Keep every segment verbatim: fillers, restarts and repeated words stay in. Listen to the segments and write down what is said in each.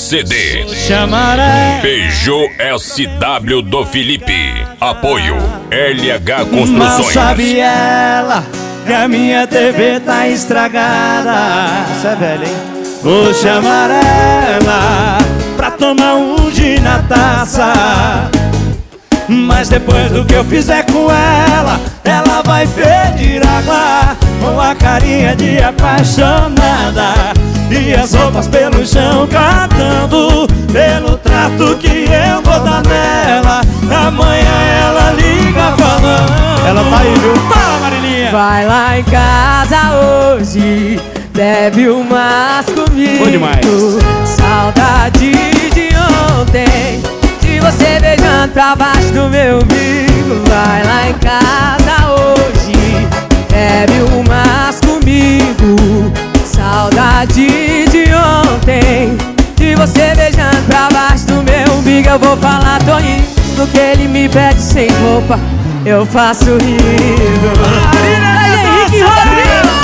C D. Chamaré Peugeot S W do Felipe. Apoio L H Mal Construções. sabe ela que a minha T V tá estragada. Isso é velho, hein? Vou chamar ela pra tomar um gin na taça. Mas depois do que eu fizer com ela, ela vai pedir água com a carinha de apaixonada e as roupas pelo chão catando pelo trato que eu vou dar nela. Amanhã ela liga falando. Ela tá aí, viu? Fala, Marilinha. Vai lá em casa hoje, bebe umas comigo. Bom demais. Saudade de ontem, de você beijando pra baixo do meu umbigo. Vai lá em casa hoje, bebe umas comigo. Saudade de ontem, de você beijando pra baixo do meu umbigo. Eu vou falar, tô indo, que ele me pede sem roupa, eu faço rindo. Marília Henrique Rodrigo!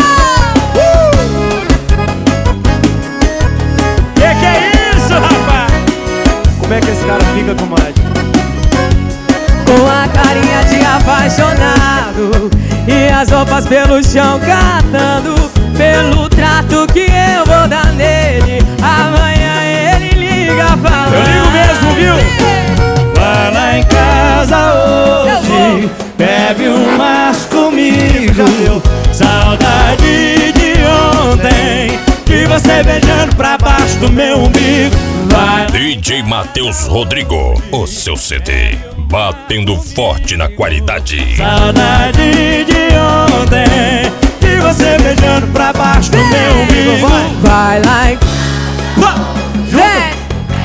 Que que é isso, rapaz? Como é que esse cara fica, comadre? Com a carinha de apaixonado e as roupas pelo chão catando pelo trato que eu vou dar nele. Amanhã ele liga falando. Eu ligo mesmo, viu? Vai lá em casa hoje, bebe umas comigo. Saudade de ontem, de você beijando pra baixo do meu umbigo. Vai. D J Matheus Rodrigo, o seu C D, batendo forte na qualidade. Saudade de ontem, de você beijando pra baixo do meu umbigo. Vai. Vai lá em... Vem!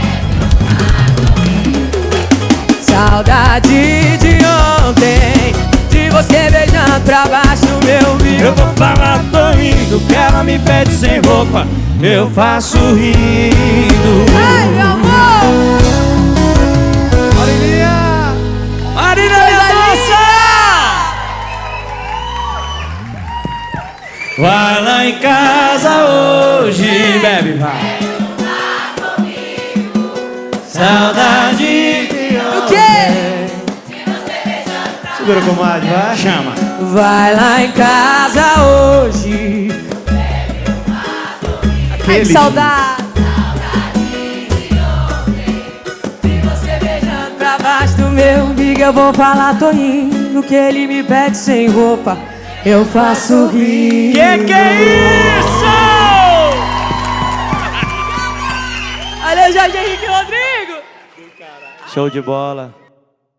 Saudade de ontem, de você beijando pra baixo do meu umbigo. Eu vou falar, tô indo, que ela me pede sem roupa, eu faço rindo. Ai, meu amor! Marilinha! Marilinha, minha moça! Vai lá em casa hoje, bebe, vai. Saudade de O quê? Segura, comadre, vai. Chama. Vai lá em casa hoje. Ai, que saudade. De você beijando pra baixo do meu umbigo. Eu vou falar, tô indo, que ele me pede sem roupa, eu faço rir. Que que é isso? Olha o Jorge Henrique Rodrigo. Show de bola.